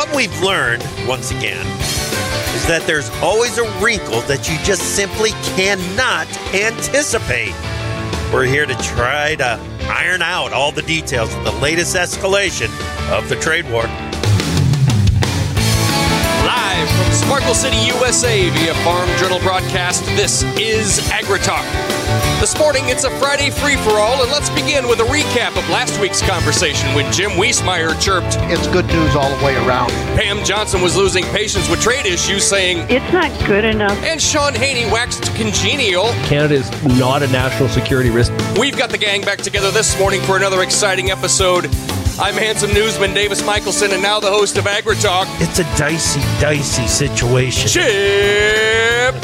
what we've learned, once again, is that there's always a wrinkle that you just simply cannot anticipate. We're here to try to iron out all the details of the latest escalation of the trade war. Live from Sparkle City, USA via Farm Journal broadcast, this is AgriTalk. This morning, it's a Friday free-for-all, and let's begin with a recap of last week's conversation when Jim Wiesmeyer chirped, "It's good news all the way around." Pam Johnson was losing patience with trade issues, saying, "It's not good enough." And Sean Haney waxed congenial. Canada is not a national security risk. We've got the gang back together this morning for another exciting episode. I'm handsome newsman Davis Michelson, and now the host of AgriTalk. It's a dicey situation. Chip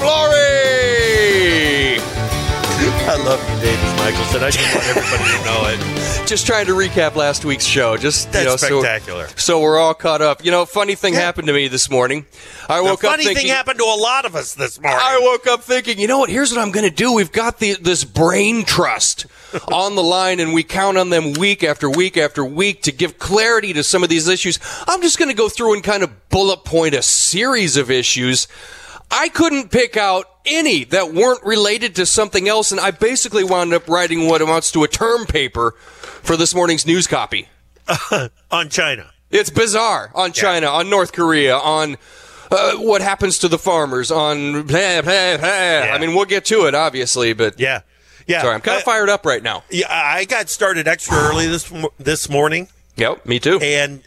Laurie! I love you, Davis Michelson. I just want everybody to know it. Just trying to recap last week's show. That's spectacular. So we're all caught up. Funny thing happened to me this morning. I woke up thinking... Funny thing happened to a lot of us this morning. I woke up thinking, you know what? Here's what I'm going to do. We've got this brain trust on the line, and we count on them week after week after week to give clarity to some of these issues. I'm just going to go through and kind of bullet point a series of issues. I couldn't pick out any that weren't related to something else, and I basically wound up writing what amounts to a term paper for this morning's news copy. On China. It's bizarre. On China, on North Korea, on what happens to the farmers, on blah, blah, blah. Yeah. I mean, we'll get to it, obviously, but... Yeah. Sorry, I'm kind of fired up right now. Yeah, I got started extra early this morning. Yep, me too. And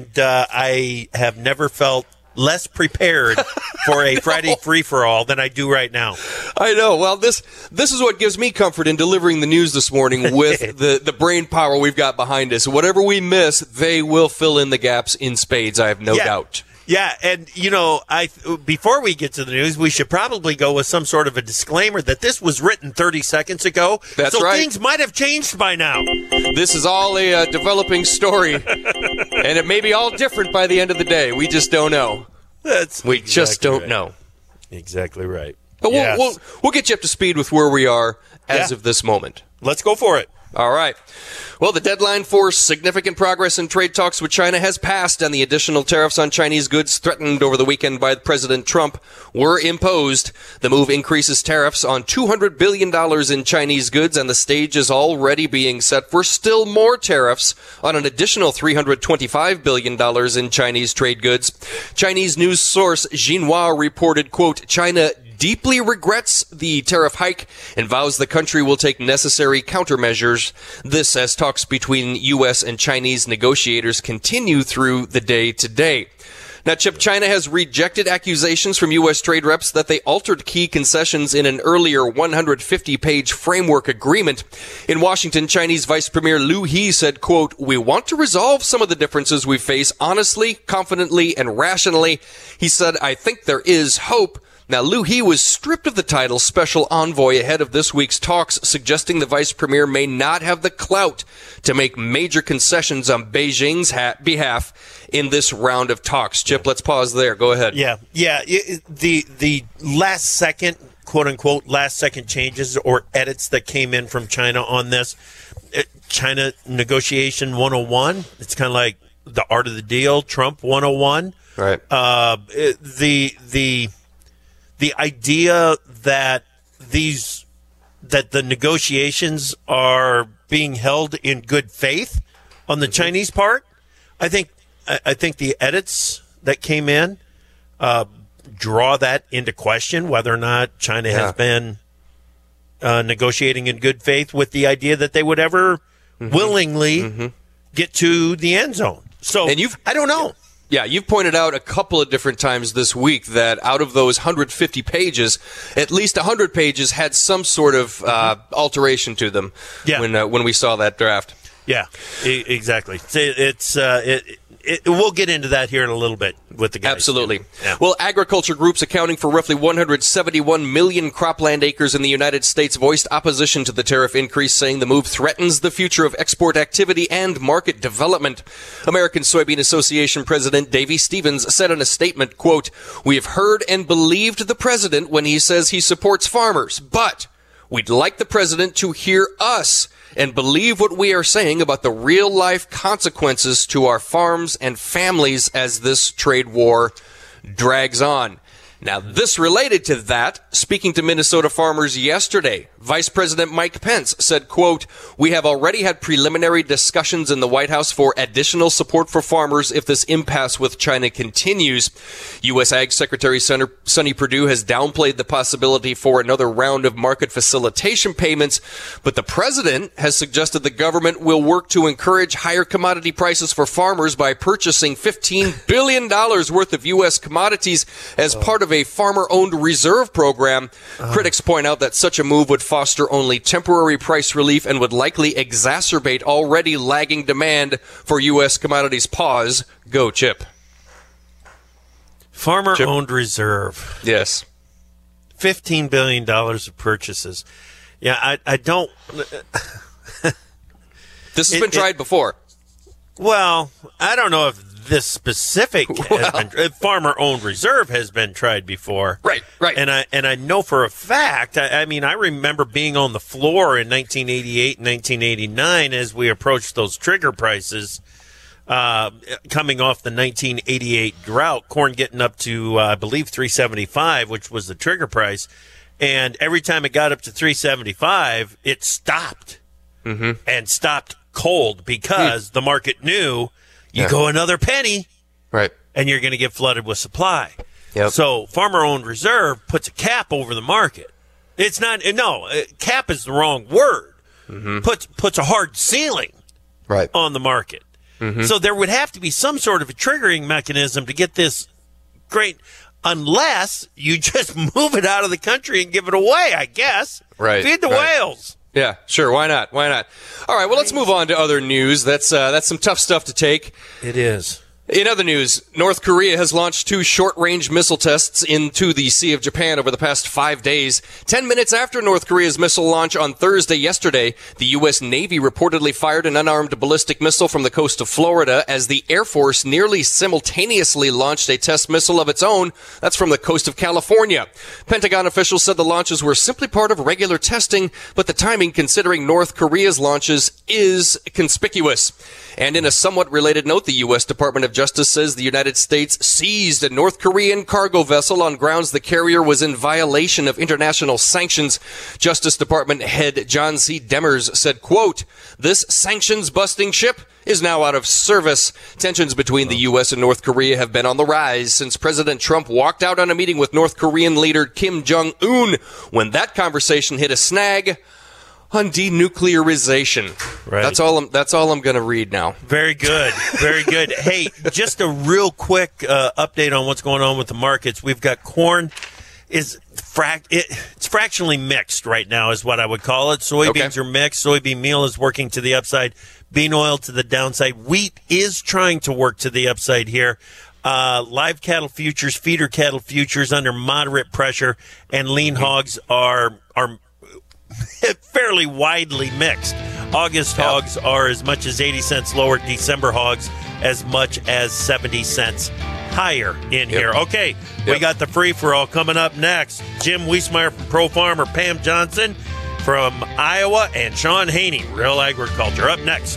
I have never felt less prepared for a Friday free-for-all than I do right now. I know. Well, this is what gives me comfort in delivering the news this morning with the brain power we've got behind us. Whatever we miss, they will fill in the gaps in spades, I have no doubt. Yeah, and, before we get to the news, we should probably go with some sort of a disclaimer that this was written 30 seconds ago. That's right. So things might have changed by now. This is all a developing story, and it may be all different by the end of the day. We just don't know. We just don't know. Exactly right. But we'll get you up to speed with where we are as of this moment. Let's go for it. All right. Well, the deadline for significant progress in trade talks with China has passed, and the additional tariffs on Chinese goods threatened over the weekend by President Trump were imposed. The move increases tariffs on $200 billion in Chinese goods, and the stage is already being set for still more tariffs on an additional $325 billion in Chinese trade goods. Chinese news source Xinhua reported, quote, China deeply regrets the tariff hike and vows the country will take necessary countermeasures. This as talks between U.S. and Chinese negotiators continue through the day today. Now, Chip, China has rejected accusations from U.S. trade reps that they altered key concessions in an earlier 150-page framework agreement. In Washington, Chinese Vice Premier Liu He said, quote, we want to resolve some of the differences we face honestly, confidently, and rationally. He said, I think there is hope. Now, Liu He was stripped of the title Special Envoy ahead of this week's talks, suggesting the vice premier may not have the clout to make major concessions on Beijing's behalf in this round of talks. Chip, let's pause there. Go ahead. Yeah. The last second, quote unquote, last second changes or edits that came in from China on this, China Negotiation 101, it's kind of like the art of the deal, Trump 101. Right. The idea that the negotiations are being held in good faith on the Chinese part, I think the edits that came in draw that into question, whether or not China has been negotiating in good faith with the idea that they would ever willingly get to the end zone. So I don't know. Yeah, you've pointed out a couple of different times this week that out of those 150 pages, at least 100 pages had some sort of alteration to them when we saw that draft. Yeah, exactly. We'll get into that here in a little bit with the guys. Absolutely. Yeah. Well, agriculture groups accounting for roughly 171 million cropland acres in the United States voiced opposition to the tariff increase, saying the move threatens the future of export activity and market development. American Soybean Association President Davy Stevens said in a statement, quote, we have heard and believed the president when he says he supports farmers, but we'd like the president to hear us and believe what we are saying about the real-life consequences to our farms and families as this trade war drags on. Now, this related to that, speaking to Minnesota farmers yesterday, Vice President Mike Pence said, quote, "We have already had preliminary discussions in the White House for additional support for farmers if this impasse with China continues." U.S. Ag Secretary Sonny Perdue has downplayed the possibility for another round of market facilitation payments, but the president has suggested the government will work to encourage higher commodity prices for farmers by purchasing $15 billion worth of U.S. commodities as part of a farmer-owned reserve program. Critics point out that such a move would foster only temporary price relief and would likely exacerbate already lagging demand for U.S. commodities. Pause. Go, Chip. Farmer-owned reserve. Yes. $15 billion of purchases. Yeah, I don't... This has been tried before. Well, I don't know if this specific farmer-owned reserve has been tried before. Right. And I know for a fact, I mean, I remember being on the floor in 1988 and 1989 as we approached those trigger prices coming off the 1988 drought, corn getting up to, I believe, $3.75, which was the trigger price. And every time it got up to $3.75, it stopped and stopped cold because the market knew you go another penny, right, and you're going to get flooded with supply. Yep. So farmer-owned reserve puts a cap over the market. It's not cap is the wrong word. Puts a hard ceiling on the market. So there would have to be some sort of a triggering mechanism to get this great, unless you just move it out of the country and give it away, I guess. Right. Feed the whales. Yeah, sure. Why not? All right, well, let's move on to other news. That's some tough stuff to take. It is. In other news, North Korea has launched 2 short-range missile tests into the Sea of Japan over the past 5 days. 10 minutes after North Korea's missile launch on Thursday yesterday, the U.S. Navy reportedly fired an unarmed ballistic missile from the coast of Florida as the Air Force nearly simultaneously launched a test missile of its own. That's from the coast of California. Pentagon officials said the launches were simply part of regular testing, but the timing, considering North Korea's launches, is conspicuous. And in a somewhat related note, the U.S. Department of Justice says the United States seized a North Korean cargo vessel on grounds the carrier was in violation of international sanctions. Justice Department head John C. Demers said, quote, "This sanctions-busting ship is now out of service." Tensions between the U.S. and North Korea have been on the rise since President Trump walked out on a meeting with North Korean leader Kim Jong-un. When that conversation hit a snag on denuclearization. Right. That's all I'm going to read now. Very good. Very good. Hey, just a real quick update on what's going on with the markets. We've got corn it's fractionally mixed right now is what I would call it. Soybeans are mixed. Soybean meal is working to the upside. Bean oil to the downside. Wheat is trying to work to the upside here. Live cattle futures, feeder cattle futures under moderate pressure, and lean hogs are fairly widely mixed. August hogs are as much as 80 cents lower. December hogs as much as 70 cents higher in here. Okay, we got the free-for-all coming up next. Jim Wiesmeyer from Pro Farmer, Pam Johnson from Iowa, and Sean Haney, Real Agriculture. Up next.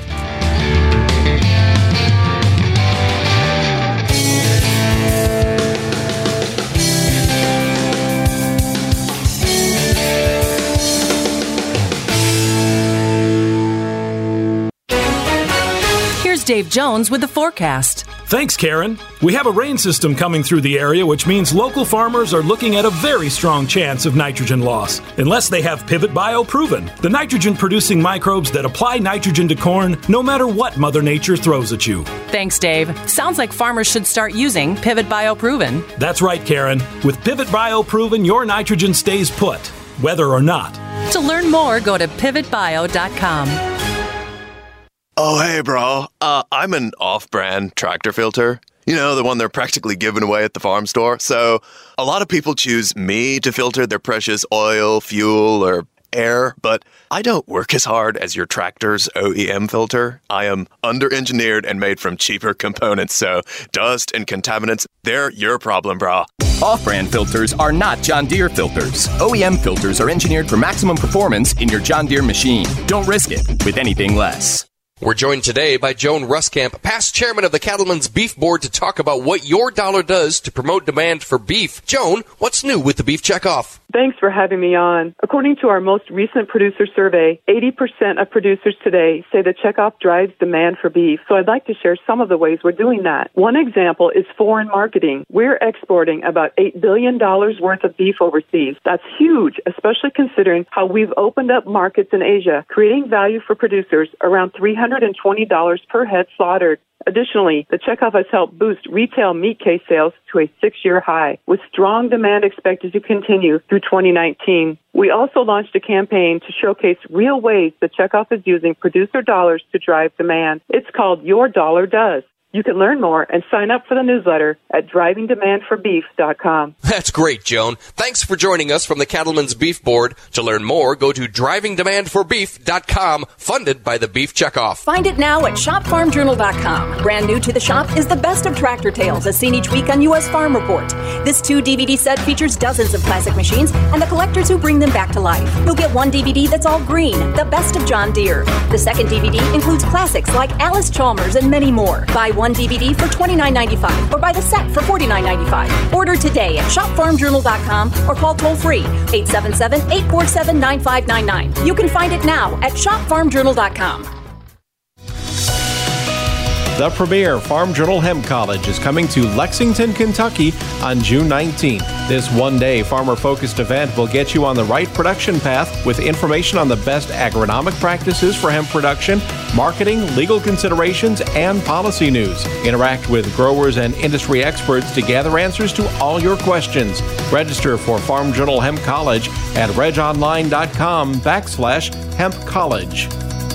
Dave Jones with the forecast. Thanks, Karen. We have a rain system coming through the area, which means local farmers are looking at a very strong chance of nitrogen loss, unless they have Pivot Bio Proven, the nitrogen-producing microbes that apply nitrogen to corn no matter what Mother Nature throws at you. Thanks, Dave. Sounds like farmers should start using Pivot Bio Proven. That's right, Karen. With Pivot Bio Proven, your nitrogen stays put, whether or not. To learn more, go to pivotbio.com. Oh, hey, bro. I'm an off-brand tractor filter. You know, the one they're practically giving away at the farm store. So a lot of people choose me to filter their precious oil, fuel, or air, but I don't work as hard as your tractor's OEM filter. I am under-engineered and made from cheaper components, so dust and contaminants, they're your problem, brah. Off-brand filters are not John Deere filters. OEM filters are engineered for maximum performance in your John Deere machine. Don't risk it with anything less. We're joined today by Joan Ruskamp, past chairman of the Cattlemen's Beef Board, to talk about what your dollar does to promote demand for beef. Joan, what's new with the beef checkoff? Thanks for having me on. According to our most recent producer survey, 80% of producers today say the checkoff drives demand for beef. So I'd like to share some of the ways we're doing that. One example is foreign marketing. We're exporting about $8 billion worth of beef overseas. That's huge, especially considering how we've opened up markets in Asia, creating value for producers around $320 per head slaughtered. Additionally, the checkoff has helped boost retail meat case sales to a 6-year high, with strong demand expected to continue through 2019. We also launched a campaign to showcase real ways the checkoff is using producer dollars to drive demand. It's called Your Dollar Does. You can learn more and sign up for the newsletter at drivingdemandforbeef.com. That's great, Joan. Thanks for joining us from the Cattlemen's Beef Board. To learn more, go to drivingdemandforbeef.com, funded by the Beef Checkoff. Find it now at shopfarmjournal.com. Brand new to the shop is the best of tractor tales as seen each week on U.S. Farm Report. This 2-DVD set features dozens of classic machines and the collectors who bring them back to life. You'll get one DVD that's all green, the best of John Deere. The second DVD includes classics like Alice Chalmers and many more. Buy one DVD for $29.95 or buy the set for $49.95. Order today at shopfarmjournal.com or call toll-free 877-847-9599. You can find it now at shopfarmjournal.com. The premier Farm Journal Hemp College is coming to Lexington, Kentucky on June 19th. This one-day farmer-focused event will get you on the right production path with information on the best agronomic practices for hemp production, marketing, legal considerations, and policy news. Interact with growers and industry experts to gather answers to all your questions. Register for Farm Journal Hemp College at regonline.com/hemp college.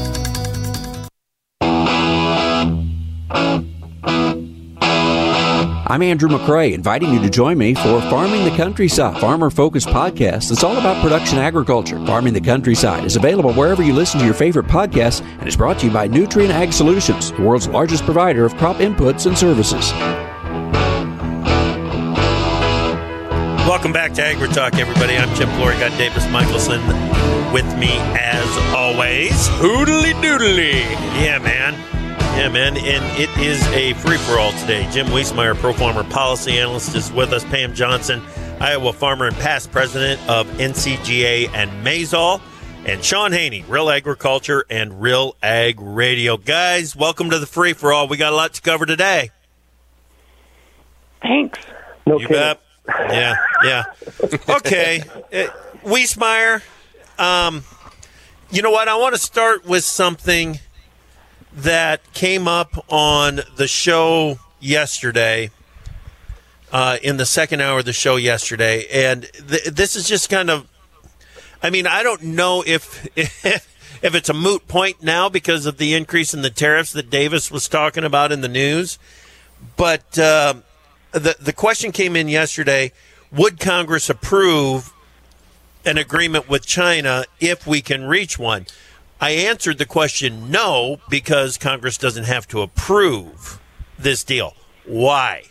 I'm Andrew McCrae, inviting you to join me for Farming the Countryside, farmer-focused podcast that's all about production agriculture. Farming the Countryside is available wherever you listen to your favorite podcasts and is brought to you by Nutrien Ag Solutions, the world's largest provider of crop inputs and services. Welcome back to AgriTalk, everybody. I'm Jim Flory. Got Davis Michelson with me as always. Hoodly doodly. Yeah, man. Yeah, man, and it is a free-for-all today. Jim Wiesmeyer, Pro Farmer Policy Analyst, is with us. Pam Johnson, Iowa farmer and past president of NCGA and Mazal. And Sean Haney, Real Agriculture and Real Ag Radio. Guys, welcome to the free-for-all. We got a lot to cover today. Thanks. You bet. Yeah. Okay. Wiesmeyer, you know what? I want to start with something that came up on the show yesterday, in the second hour of the show yesterday. And this is just kind of, I mean, I don't know if it's a moot point now because of the increase in the tariffs that Davis was talking about in the news. But the question came in yesterday, would Congress approve an agreement with China if we can reach one? I answered the question no, because Congress doesn't have to approve this deal. Why?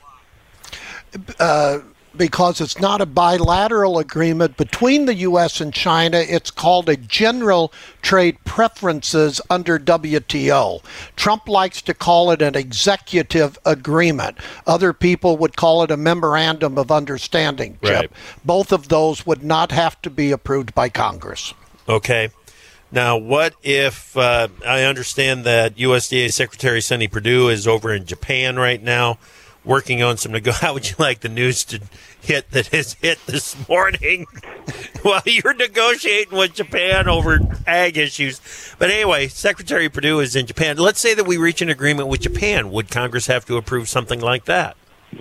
Because it's not a bilateral agreement between the U.S. and China. It's called a general trade preferences under WTO. Trump likes to call it an executive agreement. Other people would call it a memorandum of understanding, Chip. Right. Both of those would not have to be approved by Congress. Okay. Now, what if I understand that USDA Secretary Sonny Perdue is over in Japan right now working on some how would you like the news to hit that has hit this morning while you're negotiating with Japan over ag issues? But anyway, Secretary Perdue is in Japan. Let's say that we reach an agreement with Japan. Would Congress have to approve something like that?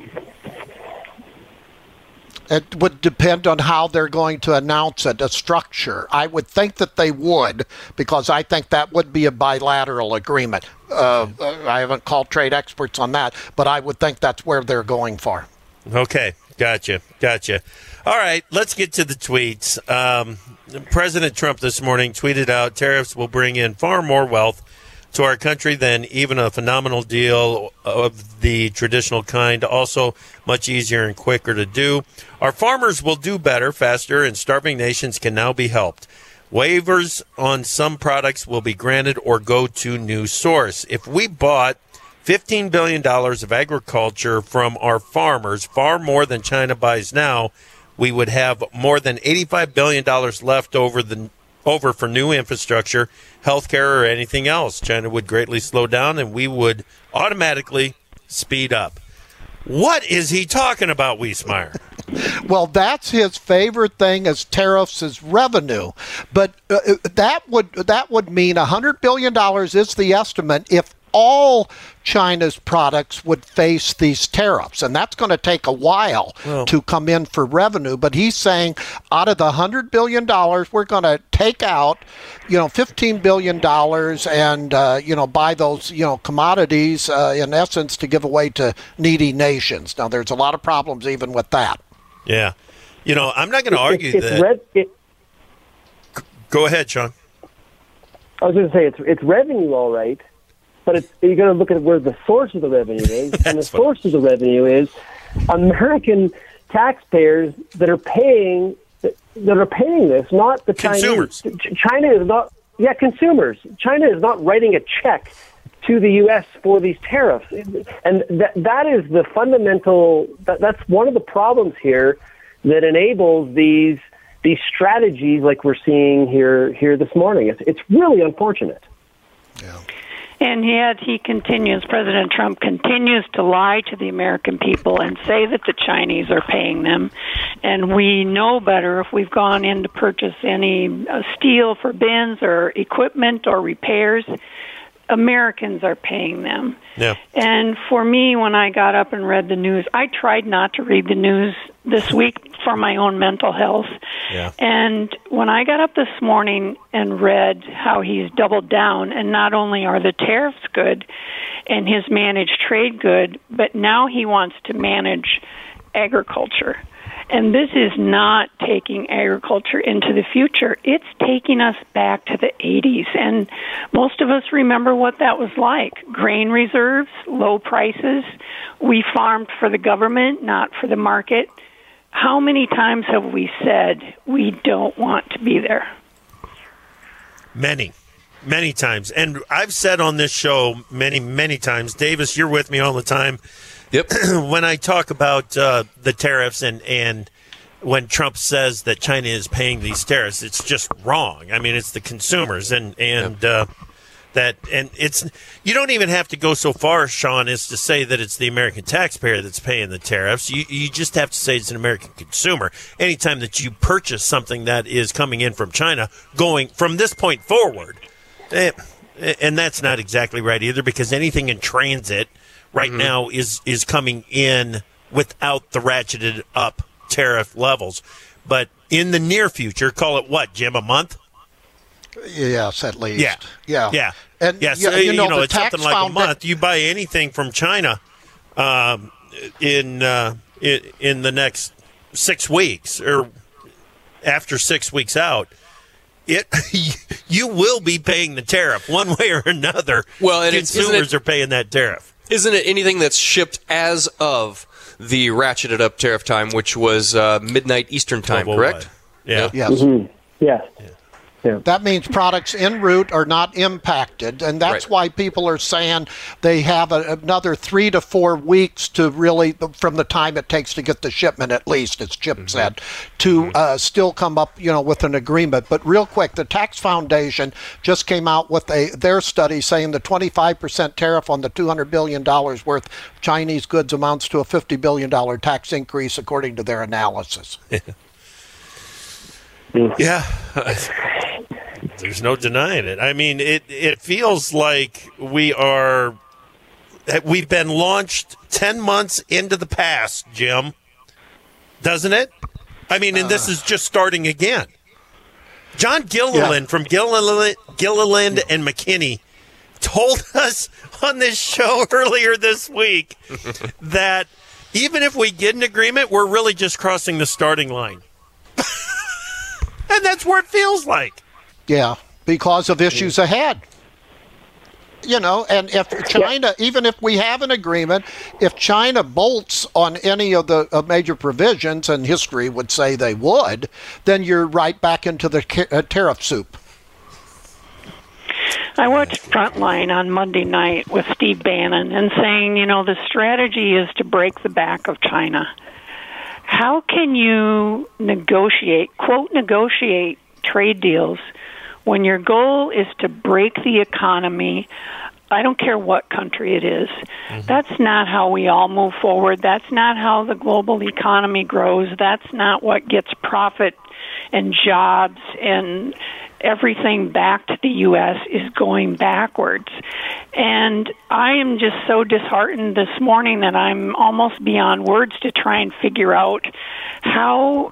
It would depend on how they're going to announce it, a structure. I would think that they would, because I think that would be a bilateral agreement. I haven't called trade experts on that, but I would think that's where they're going for. Okay. Gotcha. All right, let's get to the tweets. President Trump this morning tweeted out, tariffs will bring in far more wealth to our country than even a phenomenal deal of the traditional kind. Also, much easier and quicker to do. Our farmers will do better, faster, and starving nations can now be helped. Waivers on some products will be granted or go to new source. If we bought $15 billion of agriculture from our farmers, far more than China buys now, we would have more than $85 billion left over for new infrastructure, healthcare, or anything else. China would greatly slow down, and we would automatically speed up. What is he talking about, Wiesmeyer? Well, that's his favorite thing as tariffs is revenue. But that would mean $100 billion is the estimate if all China's products would face these tariffs. And that's going to take a while to come in for revenue. But he's saying out of the $100 billion, we're going to take out, $15 billion and, buy those, commodities, in essence, to give away to needy nations. Now, there's a lot of problems even with that. Yeah. I'm not going to argue that. Go ahead, Sean. I was going to say it's revenue, all right. But you got to look at where the source of the revenue is, and the source of the revenue is American taxpayers that are paying this, not the consumers. China is not. Yeah, consumers. China is not writing a check to the U.S. for these tariffs, and that is the fundamental. That's one of the problems here that enables these strategies like we're seeing here this morning. It's really unfortunate. Yeah. And yet President Trump continues to lie to the American people and say that the Chinese are paying them. And we know better if we've gone in to purchase any steel for bins or equipment or repairs. Americans are paying them. Yeah. And for me, when I got up and read the news, I tried not to read the news this week for my own mental health. Yeah. And when I got up this morning and read how he's doubled down, and not only are the tariffs good and his managed trade good, but now he wants to manage agriculture. And this is not taking agriculture into the future. It's taking us back to the 80s. And most of us remember what that was like. Grain reserves, low prices. We farmed for the government, not for the market. How many times have we said we don't want to be there? Many times. And I've said on this show many times, Davis, you're with me all the time. Yep. When I talk about the tariffs and when Trump says that China is paying these tariffs, it's just wrong. I mean, it's the consumers and it's you don't even have to go so far, Sean, as to say that it's the American taxpayer that's paying the tariffs. You just have to say it's an American consumer. Anytime that you purchase something that is coming in from China, going from this point forward, and that's not exactly right either, because anything in transit right now is coming in without the ratcheted up tariff levels. But in the near future, call it what, Jim, a month? Yes, at least. Yeah. And yes, it's something like a month. You buy anything from China in the next 6 weeks or after 6 weeks out, you will be paying the tariff one way or another. Well, and consumers are paying that tariff. Isn't it anything that's shipped as of the ratcheted up tariff time, which was midnight Eastern time, correct? Yeah. Yes. Mm-hmm. Yes. Yeah. That means products en route are not impacted, and that's why people are saying they have another 3 to 4 weeks to really, from the time it takes to get the shipment, at least, as Chip said, to still come up, with an agreement. But real quick, the Tax Foundation just came out with their study saying the 25% tariff on the $200 billion worth of Chinese goods amounts to a $50 billion tax increase, according to their analysis. Yeah. There's no denying it. I mean, it feels like we've been launched 10 months into the past, Jim. Doesn't it? I mean, and this is just starting again. John Gilliland from Gilliland and McKinney told us on this show earlier this week that even if we get an agreement, we're really just crossing the starting line. And that's where it feels like. Yeah, because of issues ahead. You know, and if China, even if we have an agreement, if China bolts on any of the major provisions, and history would say they would, then you're right back into the tariff soup. I watched Frontline on Monday night with Steve Bannon and saying, you know, the strategy is to break the back of China. How can you negotiate, quote, negotiate trade deals when your goal is to break the economy? I don't care what country it is. Mm-hmm. That's not how we all move forward. That's not how the global economy grows. That's not what gets profit and jobs and everything back to the U.S. is going backwards. And I am just so disheartened this morning that I'm almost beyond words to try and figure out how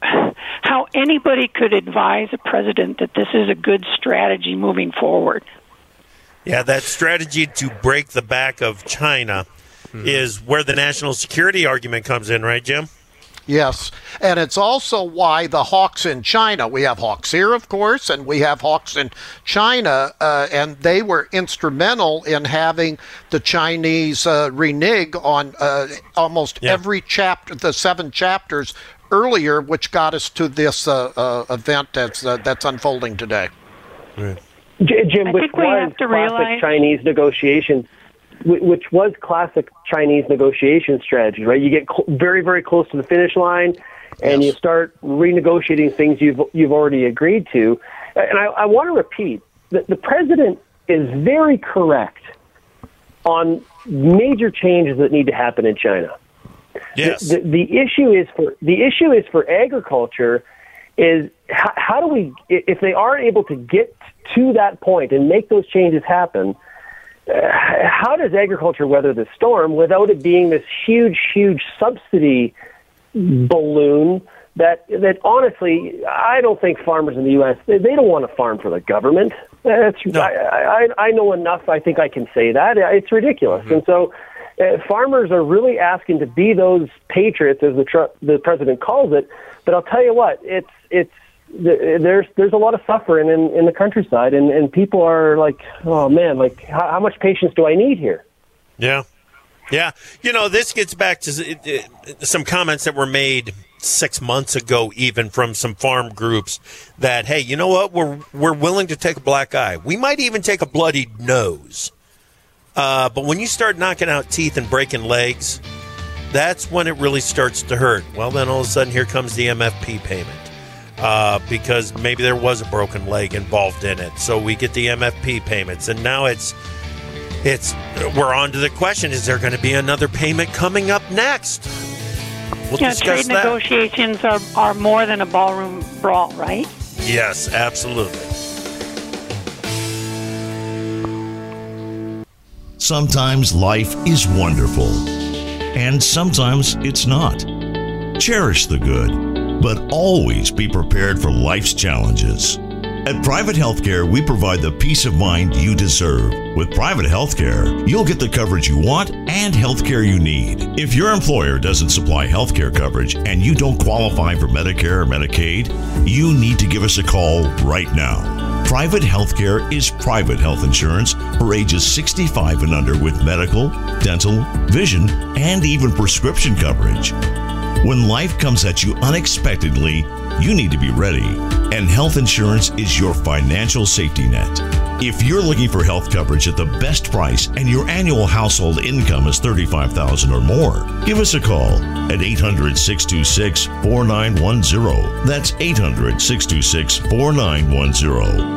anybody could advise a president that this is a good strategy moving forward. Yeah, that strategy to break the back of China is where the national security argument comes in, right, Jim? Yes, and it's also why the hawks in China, we have hawks here, of course, and we have hawks in China, and they were instrumental in having the Chinese renege on almost every chapter, the 7 chapters earlier, which got us to this event that's unfolding today. Right. Jim, which was classic Chinese negotiations, which was classic Chinese negotiation strategy, right? You get very, very close to the finish line, and you start renegotiating things you've already agreed to. And I want to repeat that the president is very correct on major changes that need to happen in China. Yes. The issue is for agriculture is how do we, if they are able to get to that point and make those changes happen, how does agriculture weather the storm without it being this huge, huge subsidy balloon that honestly, I don't think farmers in the U.S., they don't want to farm for the government. I know enough, I think I can say that. It's ridiculous. Mm-hmm. And so farmers are really asking to be those patriots, as the president calls it. But I'll tell you what, there's a lot of suffering in the countryside, and people are like, oh man, like how much patience do I need here? Yeah. You know, this gets back to some comments that were made 6 months ago, even from some farm groups, that hey, you know what, we're willing to take a black eye. We might even take a bloodied nose. But when you start knocking out teeth and breaking legs, that's when it really starts to hurt. Well, then all of a sudden, here comes the MFP payment. Because maybe there was a broken leg involved in it. So we get the MFP payments. And now we're on to the question, is there going to be another payment coming up next? We'll discuss trade negotiations are more than a ballroom brawl, right? Yes, absolutely. Sometimes life is wonderful, and sometimes it's not. Cherish the good, but always be prepared for life's challenges. At Private Healthcare, we provide the peace of mind you deserve. With Private Healthcare, you'll get the coverage you want and healthcare you need. If your employer doesn't supply healthcare coverage and you don't qualify for Medicare or Medicaid, you need to give us a call right now. Private Healthcare is private health insurance for ages 65 and under with medical, dental, vision, and even prescription coverage. When life comes at you unexpectedly, you need to be ready, and health insurance is your financial safety net. If you're looking for health coverage at the best price and your annual household income is $35,000 or more, give us a call at 800-626-4910. That's 800-626-4910.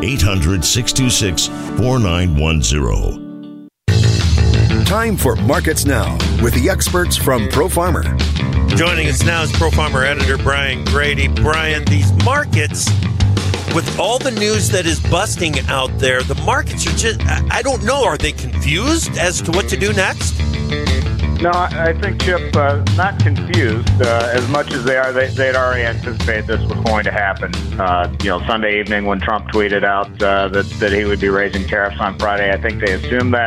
800-626-4910. Time for Markets Now with the experts from ProFarmer. Joining us now is ProFarmer editor Brian Grady. Brian, these markets, with all the news that is busting out there, the markets are just, I don't know, are they confused as to what to do next? No, I think, Chip, not confused as much as they are. They'd already anticipated this was going to happen. Sunday evening when Trump tweeted out that he would be raising tariffs on Friday, I think they assumed that.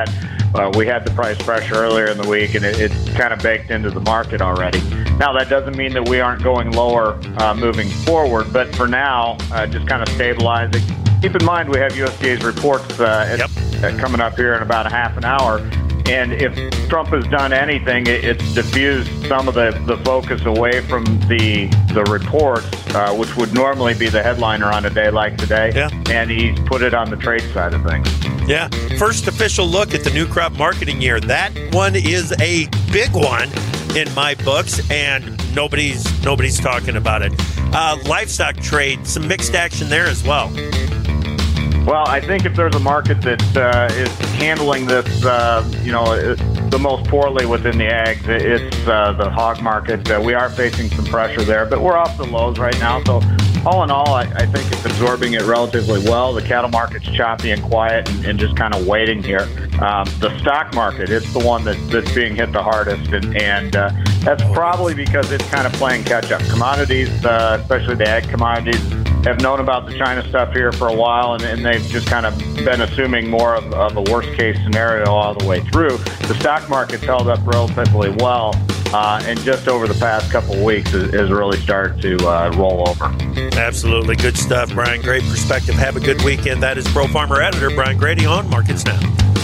we had the price pressure earlier in the week, and it's kind of baked into the market already. Now, that doesn't mean that we aren't going lower moving forward, but for now, just kind of stabilizing. Keep in mind we have USDA's reports coming up here in about a half an hour. And if Trump has done anything, it's diffused some of the focus away from the reports, which would normally be the headliner on a day like today. Yeah. And he's put it on the trade side of things. Yeah. First official look at the new crop marketing year. That one is a big one in my books, and nobody's talking about it. Livestock trade, some mixed action there as well. Well, I think if there's a market that is handling this, the most poorly within the ags, it's the hog market. We are facing some pressure there, but we're off the lows right now. So all in all, I think it's absorbing it relatively well. The cattle market's choppy and quiet and just kind of waiting here. The stock market, it's the one that's being hit the hardest, and that's probably because it's kind of playing catch-up. Commodities, especially the ag commodities, have known about the China stuff here for a while, and they've just kind of been assuming more of a worst-case scenario all the way through. The stock market's held up relatively well, and just over the past couple of weeks has really started to roll over. Absolutely. Good stuff, Brian. Great perspective. Have a good weekend. That is Pro Farmer Editor Brian Grady on Markets Now.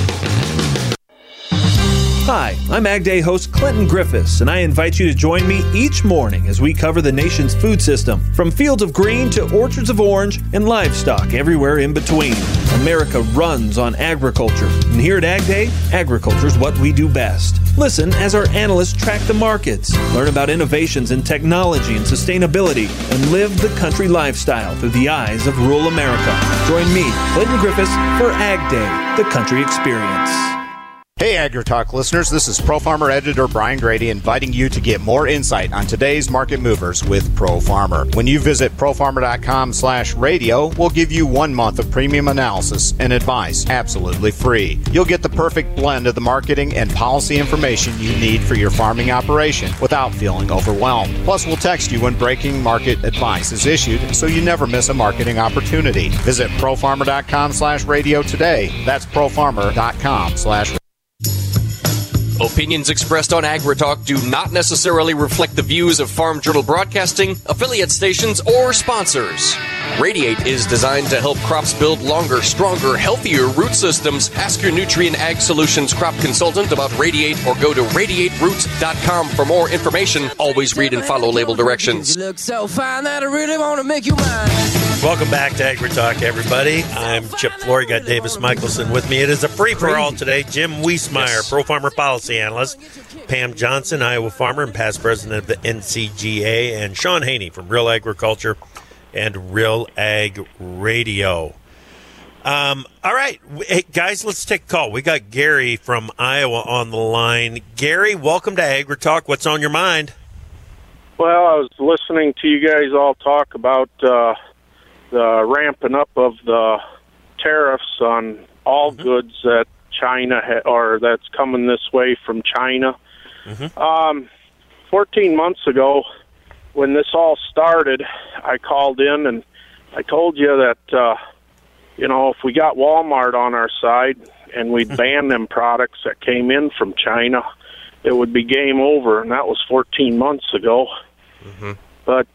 Hi, I'm Ag Day host Clinton Griffiths, and I invite you to join me each morning as we cover the nation's food system, from fields of green to orchards of orange and livestock everywhere in between. America runs on agriculture, and here at Ag Day, agriculture is what we do best. Listen as our analysts track the markets, learn about innovations in technology and sustainability, and live the country lifestyle through the eyes of rural America. Join me, Clinton Griffiths, for Ag Day, the country experience. Hey AgriTalk listeners, this is Pro Farmer Editor Brian Grady inviting you to get more insight on today's market movers with Pro Farmer. When you visit profarmer.com/radio, we'll give you 1 month of premium analysis and advice absolutely free. You'll get the perfect blend of the marketing and policy information you need for your farming operation without feeling overwhelmed. Plus, we'll text you when breaking market advice is issued so you never miss a marketing opportunity. Visit profarmer.com/radio today. That's profarmer.com/radio. Opinions expressed on AgriTalk do not necessarily reflect the views of Farm Journal Broadcasting, affiliate stations, or sponsors. Radiate is designed to help crops build longer, stronger, healthier root systems. Ask your Nutrien Ag Solutions crop consultant about Radiate or go to radiateroots.com for more information. Always read and follow label directions. You look so fine that I really want to make you mine. Welcome back to AgriTalk, everybody. I'm Chip Flory. Got Davis Michelson with me. It is a free-for-all today. Jim Wiesmeyer, Pro Farmer Policy Analyst. Pam Johnson, Iowa farmer and past president of the NCGA. And Sean Haney from Real Agriculture and Real Ag Radio. All right. Hey, guys, let's take a call. We got Gary from Iowa on the line. Gary, welcome to AgriTalk. What's on your mind? Well, I was listening to you guys all talk about the ramping up of the tariffs on all goods that China or that's coming this way from China. 14 months ago, when this all started, I called in and I told you that if we got Walmart on our side and we'd ban them products that came in from China, it would be game over, and that was 14 months ago. But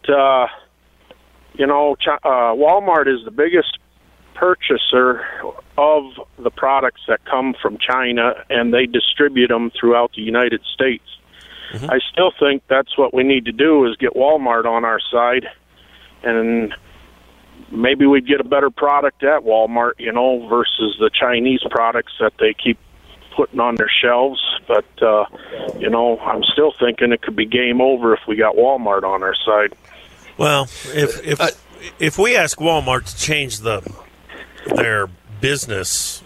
Walmart is the biggest purchaser of the products that come from China, and they distribute them throughout the United States. I still think that's what we need to do, is get Walmart on our side, and maybe we'd get a better product at Walmart, versus the Chinese products that they keep putting on their shelves. But, I'm still thinking it could be game over if we got Walmart on our side. Well, if we ask Walmart to change their business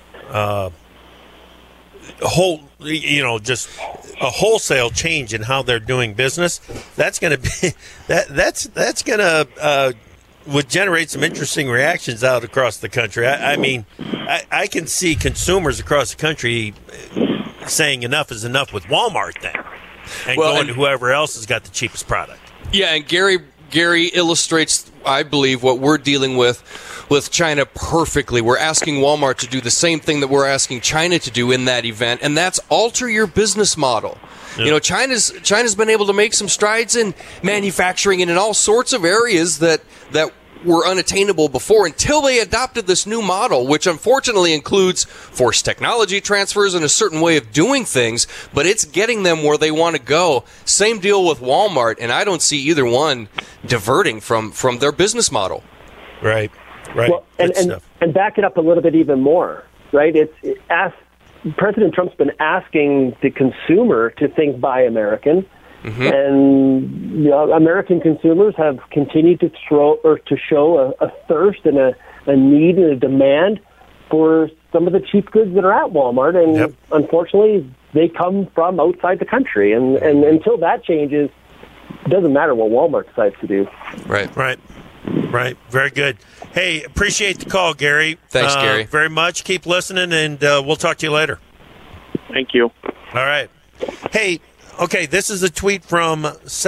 just a wholesale change in how they're doing business, that's going to be that's going to would generate some interesting reactions out across the country. I can see consumers across the country saying enough is enough with Walmart then, and going to whoever else has got the cheapest product. Yeah, and Gary Gary illustrates, I believe, what we're dealing with China perfectly. We're asking Walmart to do the same thing that we're asking China to do in that event, and that's alter your business model. Yep. You know, China's been able to make some strides in manufacturing and in all sorts of areas that were unattainable before until they adopted this new model, which unfortunately includes forced technology transfers and a certain way of doing things, but it's getting them where they want to go. Same deal with Walmart, and I don't see either one diverting from their business model. Right. Well, and back it up a little bit even more, right? President Trump's been asking the consumer to think buy American. Mm-hmm. And American consumers have continued to show a thirst and a need and a demand for some of the cheap goods that are at Walmart, and unfortunately, they come from outside the country. And until that changes, it doesn't matter what Walmart decides to do. Right. Very good. Hey, appreciate the call, Gary. Thanks, Gary. Very much. Keep listening, and we'll talk to you later. Thank you. All right. Hey. Okay, this is a tweet from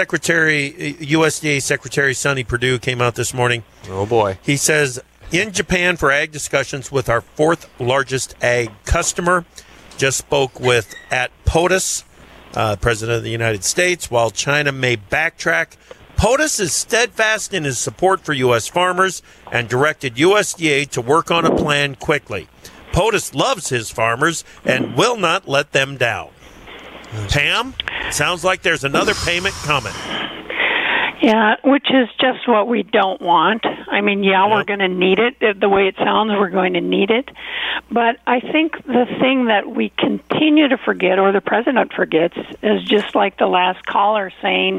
USDA Secretary Sonny Perdue, came out this morning. Oh, boy. He says, in Japan for ag discussions with our fourth largest ag customer. Just spoke with at POTUS, President of the United States. While China may backtrack, POTUS is steadfast in his support for U.S. farmers and directed USDA to work on a plan quickly. POTUS loves his farmers and will not let them down. Pam, sounds like there's another payment coming. Yeah, which is just what we don't want. I mean, we're going to need it. The way it sounds, we're going to need it. But I think the thing that we continue to forget, or the president forgets, is just like the last caller saying,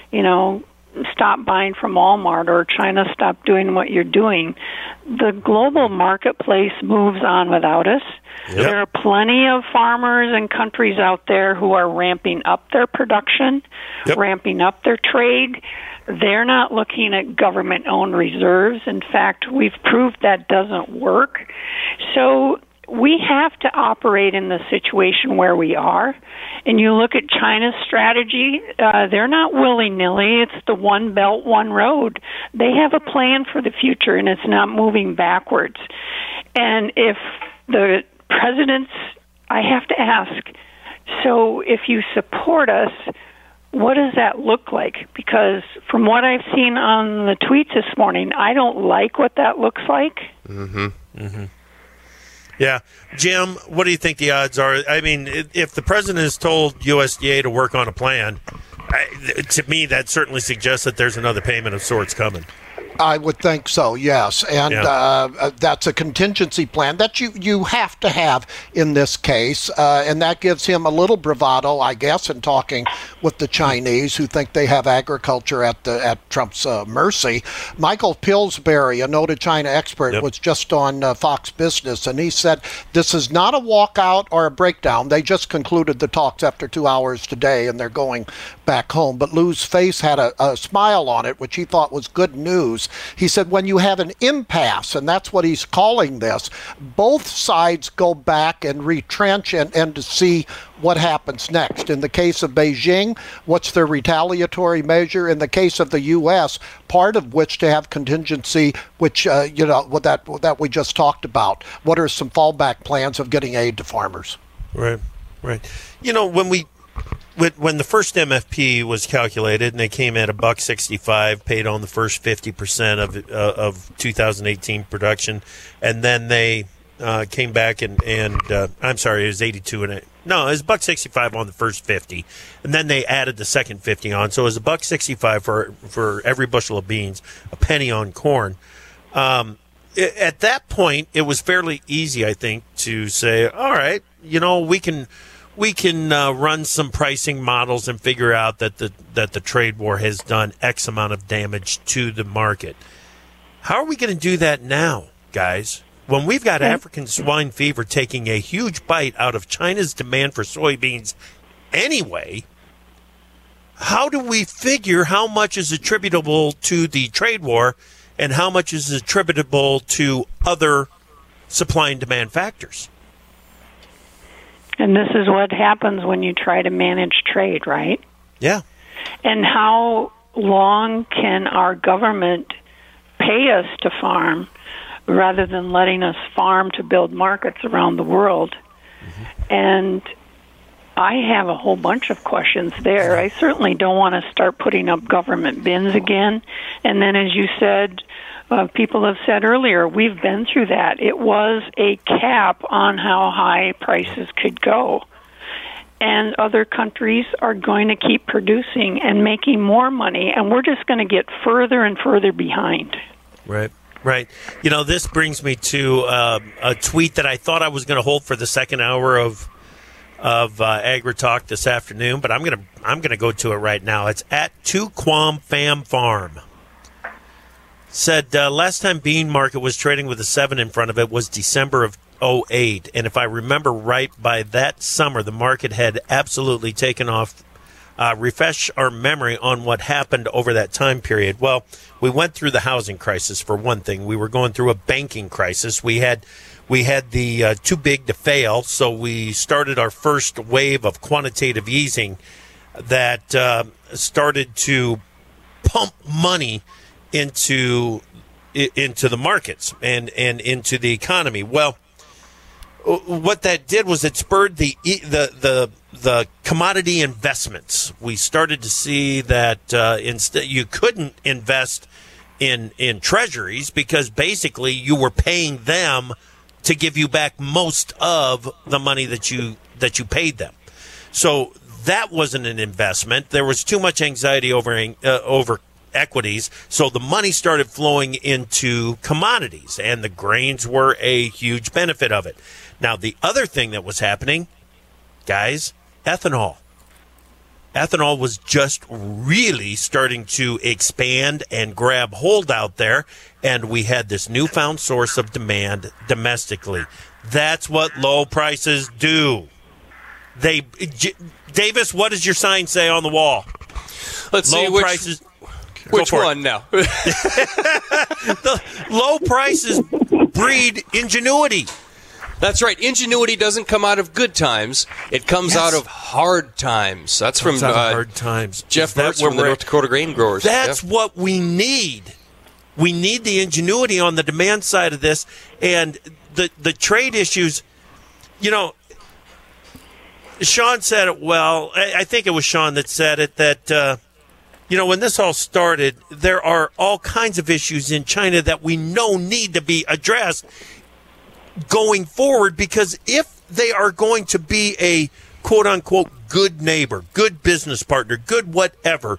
stop buying from Walmart, or China, stop doing what you're doing. The global marketplace moves on without us. Yep. There are plenty of farmers and countries out there who are ramping up their production, ramping up their trade. They're not looking at government-owned reserves. In fact, we've proved that doesn't work. So we have to operate in the situation where we are. And you look at China's strategy, they're not willy-nilly. It's the one belt, one road. They have a plan for the future, and it's not moving backwards. And if the presidents, I have to ask, so if you support us, what does that look like? Because from what I've seen on the tweets this morning, I don't like what that looks like. Mm-hmm. Yeah. Jim, what do you think the odds are? I mean, if the president has told USDA to work on a plan, to me, that certainly suggests that there's another payment of sorts coming. I would think so, yes. And that's a contingency plan that you have to have in this case. And that gives him a little bravado, I guess, in talking with the Chinese who think they have agriculture at Trump's mercy. Michael Pillsbury, a noted China expert, was just on Fox Business, and he said this is not a walkout or a breakdown. They just concluded the talks after 2 hours today, and they're going back home. But Lou's face had a smile on it, which he thought was good news. He said when you have an impasse, and that's what he's calling this, both sides go back and retrench and to see what happens next. In the case of Beijing, what's their retaliatory measure? In the case of the U.S., part of which to have contingency, which, that we just talked about. What are some fallback plans of getting aid to farmers? Right. When the first MFP was calculated and they came at $1.65, paid on the first 50% of 2018 production, and then they came back and I'm sorry, it was 82 and no, it was $1.65 on the first 50, and then they added the second 50 on, so it was $1.65 for every bushel of beans, a penny on corn. At that point, it was fairly easy, I think, to say, all right, we can run some pricing models and figure out that the trade war has done X amount of damage to the market. How are we going to do that now, guys? When we've got African swine fever taking a huge bite out of China's demand for soybeans anyway, how do we figure how much is attributable to the trade war and how much is attributable to other supply and demand factors? And this is what happens when you try to manage trade, right? Yeah. And how long can our government pay us to farm rather than letting us farm to build markets around the world? And I have a whole bunch of questions there. I certainly don't want to start putting up government bins again. And then, as you said, people have said earlier, we've been through that. It was a cap on how high prices could go. And other countries are going to keep producing and making more money, and we're just going to get further and further behind. Right. This brings me to a tweet that I thought I was going to hold for the second hour of AgriTalk this afternoon, but I'm gonna go to it right now. It's at 2Quam Fam Farm. Said last time bean market was trading with a 7 in front of it was December of 2008, and if I remember right, by that summer the market had absolutely taken off. Refresh our memory on what happened over that time period. Well, we went through the housing crisis for one thing. We were going through a banking crisis. We had the too big to fail, so we started our first wave of quantitative easing that started to pump money into the markets and into the economy. Well, what that did was it spurred the commodity investments. We started to see that instead you couldn't invest in treasuries because basically you were paying them to give you back most of the money that you paid them. So that wasn't an investment. There was too much anxiety over equities, so the money started flowing into commodities, and the grains were a huge benefit of it. Now, the other thing that was happening, guys, ethanol. Ethanol was just really starting to expand and grab hold out there, and we had this newfound source of demand domestically. That's what low prices do. Davis, what does your sign say on the wall? Let's see prices. Which one now? The low prices breed ingenuity. That's right. Ingenuity doesn't come out of good times. It comes out of hard times. That's from hard times. Jeff Mertz from the North Dakota Grain Growers. That's what we need. We need the ingenuity on the demand side of this. And the trade issues, Sean said it well. I think it was Sean that said it, that when this all started, there are all kinds of issues in China that we know need to be addressed going forward, because if they are going to be a quote-unquote good neighbor, good business partner, good whatever,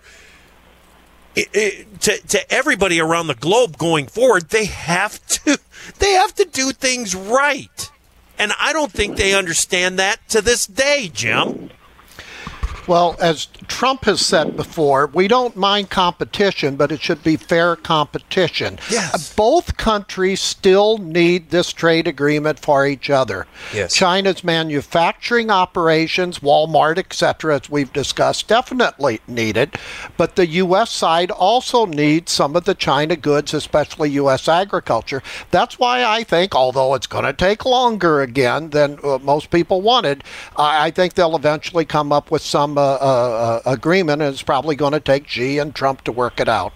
to everybody around the globe going forward, they have to do things right. And I don't think they understand that to this day, Jim. Well, as Trump has said before, we don't mind competition, but it should be fair competition. Yes. Both countries still need this trade agreement for each other. Yes. China's manufacturing operations, Walmart, etc., as we've discussed, definitely need it. But the U.S. side also needs some of the China goods, especially U.S. agriculture. That's why I think, although it's going to take longer again than most people wanted, I think they'll eventually come up with some agreement, and it's probably going to take Xi and Trump to work it out.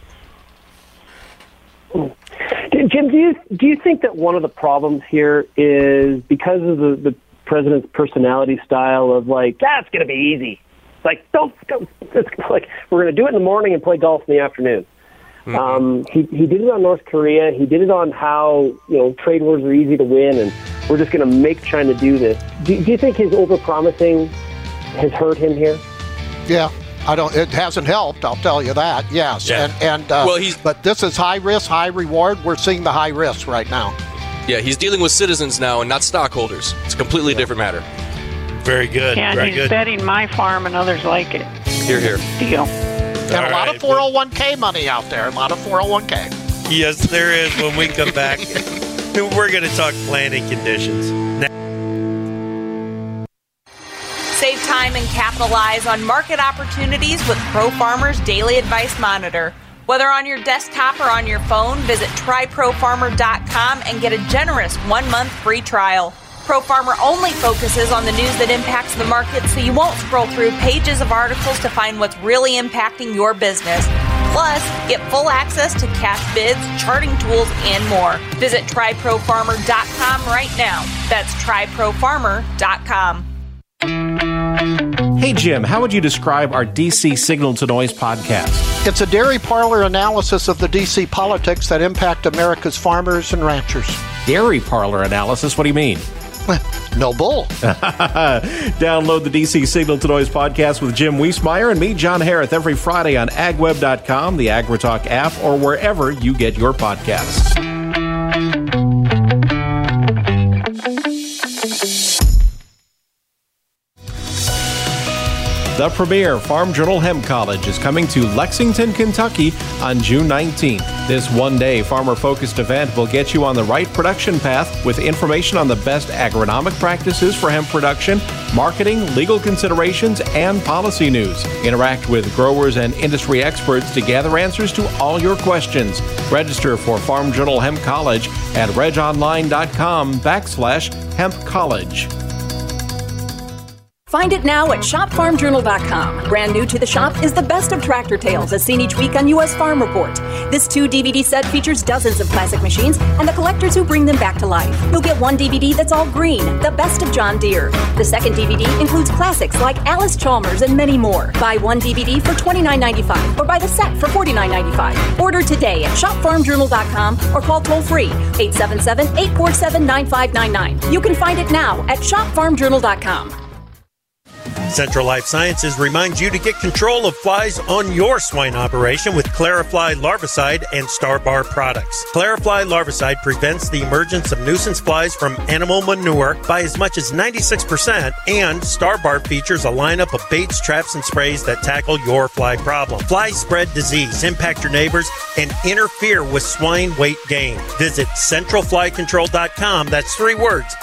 Jim, do you think that one of the problems here is because of the president's personality style of like, it's going to be easy. Like, it's like we're going to do it in the morning and play golf in the afternoon. Mm-hmm. He did it on North Korea. He did it on how trade wars are easy to win, and we're just going to make China do this. Do you think his overpromising has hurt him here? Yeah, it hasn't helped, I'll tell you that. Yes. Yeah. But this is high risk, high reward. We're seeing the high risk right now. Yeah, he's dealing with citizens now and not stockholders. It's a completely different matter. Very good. Yeah, Very he's good. betting my farm and others like it. Hear, hear. Deal. And a lot of 401k money out there. A lot of 401k. Yes, there is. When we come back, we're going to talk planting conditions. Save time and capitalize on market opportunities with ProFarmer's Daily Advice Monitor. Whether on your desktop or on your phone, visit tryprofarmer.com and get a generous 1-month free trial. ProFarmer only focuses on the news that impacts the market, so you won't scroll through pages of articles to find what's really impacting your business. Plus, get full access to cash bids, charting tools, and more. Visit tryprofarmer.com right now. That's tryprofarmer.com. Hey, Jim, how would you describe our DC Signal to Noise podcast? It's a dairy parlor analysis of the DC politics that impact America's farmers and ranchers. Dairy parlor analysis? What do you mean? No bull. Download the DC Signal to Noise podcast with Jim Wiesmeyer and me, John Harrith, every Friday on agweb.com, the AgriTalk app, or wherever you get your podcasts. The premier Farm Journal Hemp College is coming to Lexington, Kentucky on June 19th. This one-day farmer-focused event will get you on the right production path with information on the best agronomic practices for hemp production, marketing, legal considerations, and policy news. Interact with growers and industry experts to gather answers to all your questions. Register for Farm Journal Hemp College at regonline.com/hemp college. Find it now at shopfarmjournal.com. Brand new to the shop is the best of tractor tales as seen each week on U.S. Farm Report. This 2-DVD set features dozens of classic machines and the collectors who bring them back to life. You'll get one DVD that's all green, the best of John Deere. The second DVD includes classics like Alice Chalmers and many more. Buy one DVD for $29.95 or buy the set for $49.95. Order today at shopfarmjournal.com or call toll-free 877-847-9599. You can find it now at shopfarmjournal.com. Central Life Sciences reminds you to get control of flies on your swine operation with Clarifly Larvicide and Starbar products. Clarifly Larvicide prevents the emergence of nuisance flies from animal manure by as much as 96%, and Starbar features a lineup of baits, traps, and sprays that tackle your fly problem. Flies spread disease, impact your neighbors, and interfere with swine weight gain. Visit centralflycontrol.com. That's 3 words,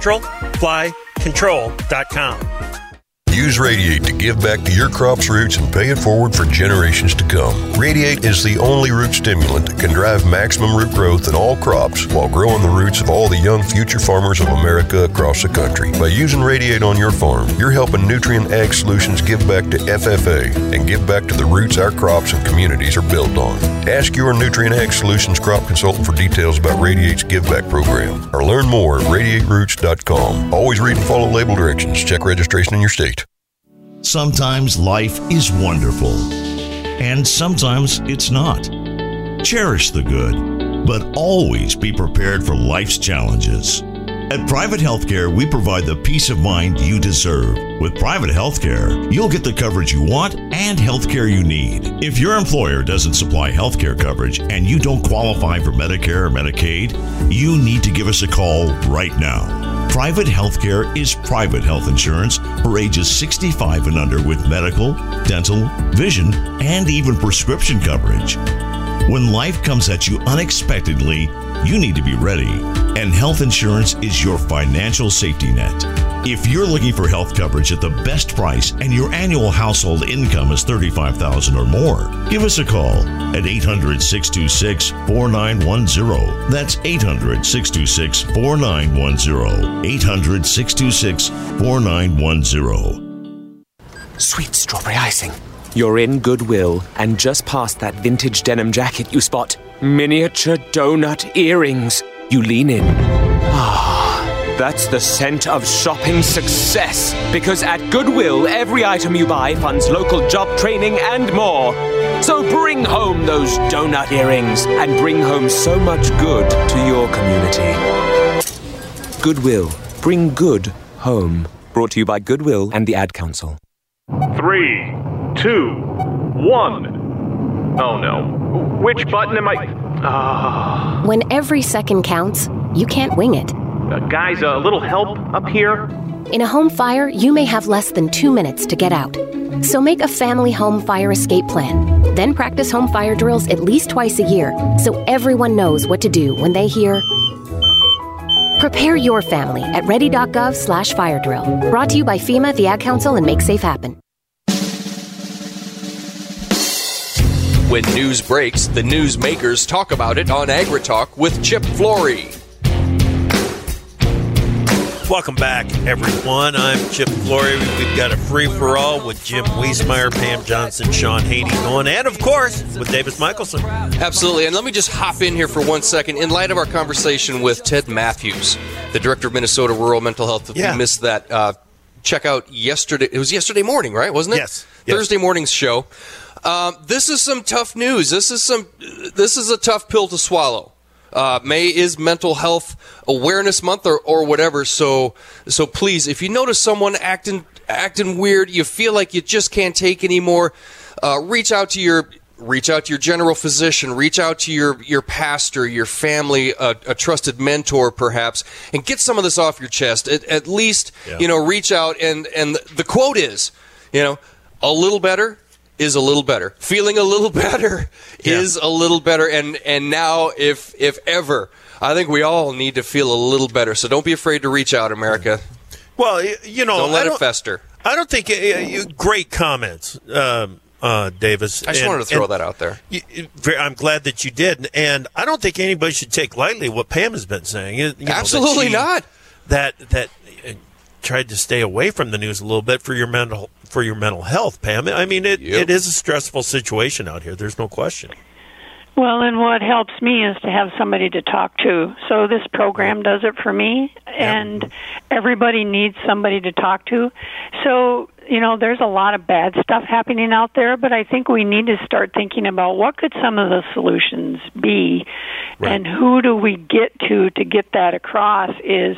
centralflycontrol.com. Use Radiate to give back to your crop's roots and pay it forward for generations to come. Radiate is the only root stimulant that can drive maximum root growth in all crops while growing the roots of all the young future farmers of America across the country. By using Radiate on your farm, you're helping Nutrient Ag Solutions give back to FFA and give back to the roots our crops and communities are built on. Ask your Nutrient Ag Solutions crop consultant for details about Radiate's Give Back program or learn more at radiateroots.com. Always read and follow label directions. Check registration in your state. Sometimes life is wonderful, and sometimes it's not. Cherish the good, but always be prepared for life's challenges. At Private Healthcare, we provide the peace of mind you deserve. With Private Healthcare, you'll get the coverage you want and healthcare you need. If your employer doesn't supply healthcare coverage and you don't qualify for Medicare or Medicaid, you need to give us a call right now. Private Healthcare is private health insurance for ages 65 and under with medical, dental, vision, and even prescription coverage. When life comes at you unexpectedly, you need to be ready, and health insurance is your financial safety net. If you're looking for health coverage at the best price and your annual household income is $35,000 or more, give us a call at 800-626-4910. That's 800-626-4910. 800-626-4910. Sweet strawberry icing. You're in Goodwill and just past that vintage denim jacket you spot. Miniature donut earrings. You lean in. Ah, that's the scent of shopping success. Because at Goodwill, every item you buy funds local job training and more. So bring home those donut earrings and bring home so much good to your community. Goodwill. Bring good home. Brought to you by Goodwill and the Ad Council. 3, 2, 1. Oh no. Which button am I... When every second counts, you can't wing it. Guys, a little help up here? In a home fire, you may have less than 2 minutes to get out. So make a family home fire escape plan. Then practice home fire drills at least twice a year so everyone knows what to do when they hear... Prepare your family at ready.gov/fire drill. Brought to you by FEMA, the Ad Council, and Make Safe Happen. When news breaks, the newsmakers talk about it on AgriTalk with Chip Flory. Welcome back, everyone. I'm Chip Flory. We've got a free-for-all with Jim Wiesmeyer, Pam Johnson, Sean Haney going, and, of course, with Davis Michelson. Absolutely. And let me just hop in here for 1 second. In light of our conversation with Ted Matthews, the director of Minnesota Rural Mental Health, if you missed that, check out yesterday. It was yesterday morning, right? Wasn't it? Yes. Thursday morning's show. This is some tough news. This is a tough pill to swallow. May is Mental Health Awareness Month or whatever. So please, if you notice someone acting weird, you feel like you just can't take anymore, reach out to your general physician, reach out to your pastor, your family, a trusted mentor perhaps, and get some of this off your chest. At least, reach out. And the quote is, a little better is a little better. Feeling a little better is a little better. And now, if ever, I think we all need to feel a little better. So don't be afraid to reach out, America. Well, don't let it fester. I don't think great comments, Davis. I just wanted to throw that out there. I'm glad that you did, and I don't think anybody should take lightly what Pam has been saying. Absolutely not. That tried to stay away from the news a little bit for your mental health, Pam. I mean, it is a stressful situation out here. There's no question. Well, and what helps me is to have somebody to talk to. So this program does it for me, and everybody needs somebody to talk to. So, there's a lot of bad stuff happening out there, but I think we need to start thinking about what could some of the solutions be, and who do we get to get that across is...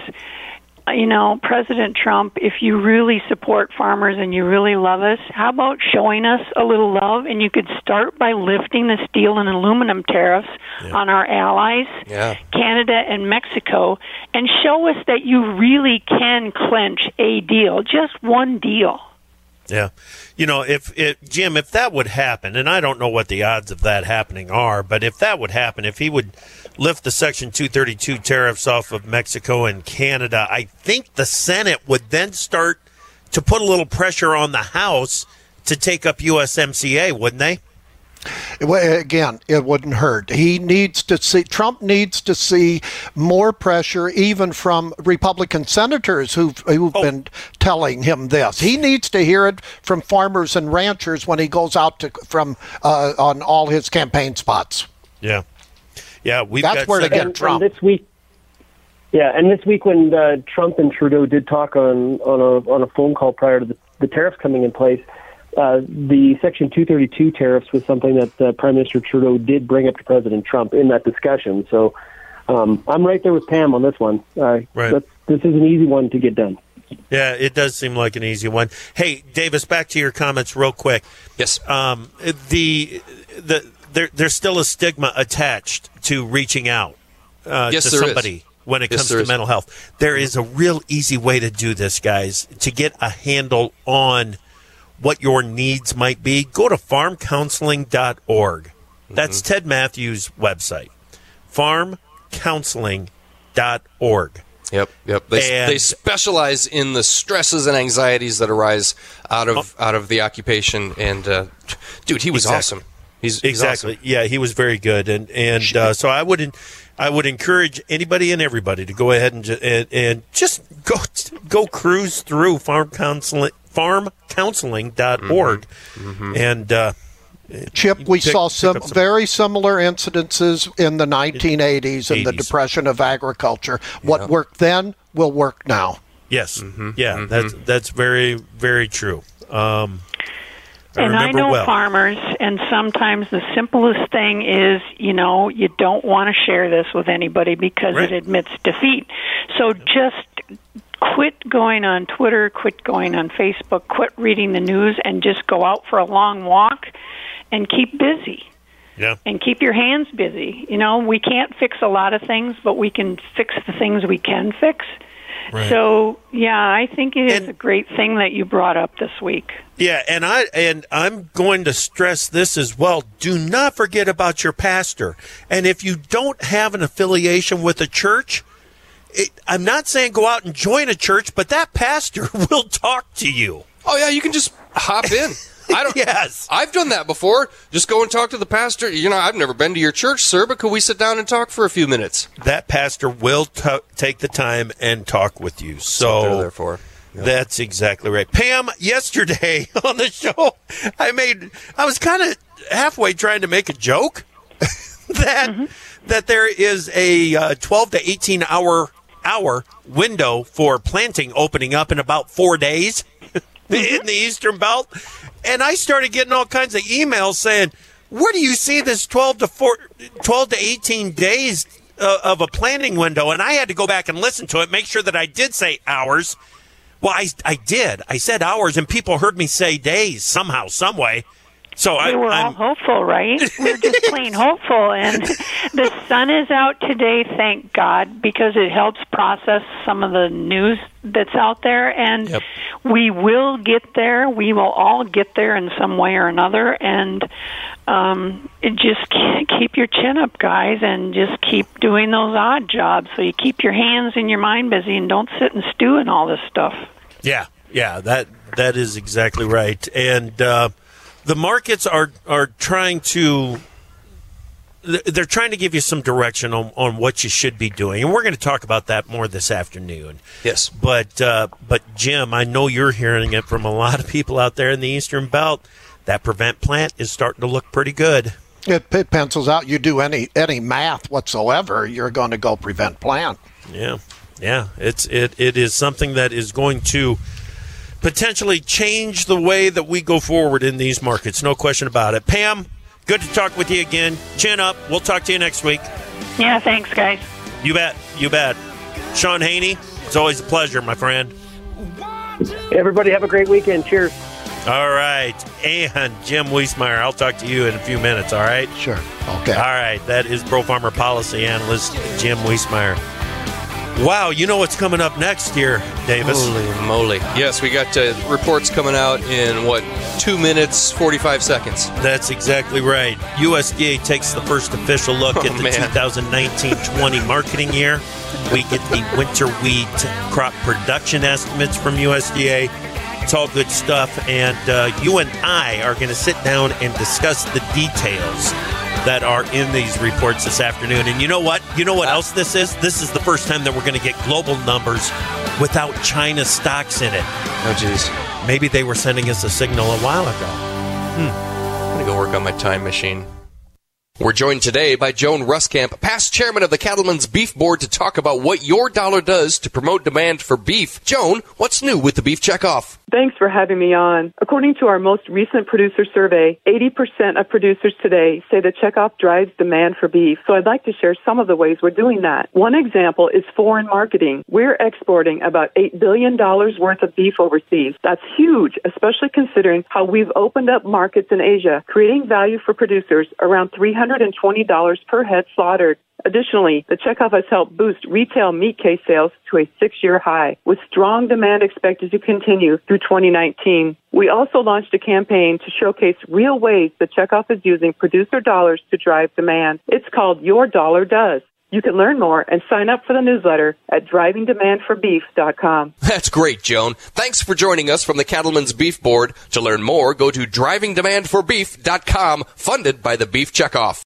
President Trump, if you really support farmers and you really love us, how about showing us a little love? And you could start by lifting the steel and aluminum tariffs on our allies, Canada and Mexico, and show us that you really can clinch a deal, just one deal. Yeah. Jim, if that would happen, and I don't know what the odds of that happening are, but if that would happen, if he would lift the Section 232 tariffs off of Mexico and Canada, I think the Senate would then start to put a little pressure on the House to take up USMCA, wouldn't they? Again, it wouldn't hurt. Trump needs to see more pressure even from Republican senators who've been telling him this. He needs to hear it from farmers and ranchers when he goes out on all his campaign spots. Yeah. Yeah, that's where to get Trump. And this week, when Trump and Trudeau did talk on a phone call prior to the tariffs coming in place, the Section 232 tariffs was something that Prime Minister Trudeau did bring up to President Trump in that discussion. So I'm right there with Pam on this one. This is an easy one to get done. Yeah, it does seem like an easy one. Hey, Davis, back to your comments real quick. Yes. There's still a stigma attached to reaching out to somebody when it comes to mental health. There is a real easy way to do this, guys, to get a handle on what your needs might be. Go to farmcounseling.org. That's Ted Matthews' website, farmcounseling.org. Yep. They specialize in the stresses and anxieties that arise out of the occupation. And dude, he was awesome. He's awesome. Yeah, he was very good. And so I would encourage anybody and everybody to go ahead and just go cruise through farmcounseling.org. And Chip, we saw some very similar incidences in the 1980s in the Depression of Agriculture. What worked then will work now. Yes. Yeah, that's very, very true. And I know farmers, and sometimes the simplest thing is, you don't want to share this with anybody because it admits defeat. So just quit going on Twitter, quit going on Facebook, quit reading the news, and just go out for a long walk and keep busy. Yeah. And keep your hands busy. We can't fix a lot of things, but we can fix the things we can fix. Right. So, I think it is a great thing that you brought up this week. Yeah, and I'm going to stress this as well. Do not forget about your pastor. And if you don't have an affiliation with a church, I'm not saying go out and join a church, but that pastor will talk to you. Oh, yeah, you can just hop in. Yes. I've done that before. Just go and talk to the pastor. I've never been to your church, sir, but could we sit down and talk for a few minutes? That pastor will take the time and talk with you. So they're there for. Yep. That's exactly right. Pam, yesterday on the show, I was kind of halfway trying to make a joke that there is a 12 to 18 hour window for planting opening up in about 4 days in the Eastern Belt. And I started getting all kinds of emails saying, where do you see this 12 to 18 days of a planting window? And I had to go back and listen to it, make sure that I did say hours. Well, I did. I said hours, and people heard me say days somehow, some way. So we were all hopeful, right? We're just plain hopeful. And the sun is out today, thank God, because it helps process some of the news that's out there. And we will get there. We will all get there in some way or another. And just keep your chin up, guys, and just keep doing those odd jobs so you keep your hands and your mind busy and don't sit and stew in all this stuff. Yeah, that is exactly right. And the markets are trying to give you some direction on what you should be doing, and we're going to talk about that more this afternoon. Yes, but Jim, I know you're hearing it from a lot of people out there in the Eastern Belt. That prevent plant is starting to look pretty good. It pencils out. You do any math whatsoever, you're going to go prevent plant. Yeah. It is something that is going to potentially change the way that we go forward in these markets. No question about it. Pam, good to talk with you again. Chin up. We'll talk to you next week. Yeah, thanks, guys. You bet. Sean Haney, it's always a pleasure, my friend. Everybody have a great weekend. Cheers. All right. And Jim Wiesmeyer, I'll talk to you in a few minutes, all right? Sure. Okay. All right. That is Pro Farmer Policy Analyst Jim Wiesmeyer. Wow, you know what's coming up next here, Davis? Holy moly. Yes, we got reports coming out in, 2 minutes, 45 seconds. That's exactly right. USDA takes the first official look at the 2019-20 marketing year. We get the winter wheat crop production estimates from USDA. It's all good stuff, and you and I are going to sit down and discuss the details that are in these reports this afternoon. And you know what? You know what else this is? This is the first time that we're going to get global numbers without China stocks in it. Oh, geez. Maybe they were sending us a signal a while ago. I'm going to go work on my time machine. We're joined today by Joan Ruskamp, past chairman of the Cattlemen's Beef Board, to talk about what your dollar does to promote demand for beef. Joan, what's new with the Beef Checkoff? Thanks for having me on. According to our most recent producer survey, 80% of producers today say the checkoff drives demand for beef. So I'd like to share some of the ways we're doing that. One example is foreign marketing. We're exporting about $8 billion worth of beef overseas. That's huge, especially considering how we've opened up markets in Asia, creating value for producers around $320 per head slaughtered. Additionally, the checkoff has helped boost retail meat case sales to a 6-year high, with strong demand expected to continue through 2019. We also launched a campaign to showcase real ways the checkoff is using producer dollars to drive demand. It's called Your Dollar Does. You can learn more and sign up for the newsletter at drivingdemandforbeef.com. That's great, Joan. Thanks for joining us from the Cattlemen's Beef Board. To learn more, go to drivingdemandforbeef.com, funded by the Beef Checkoff.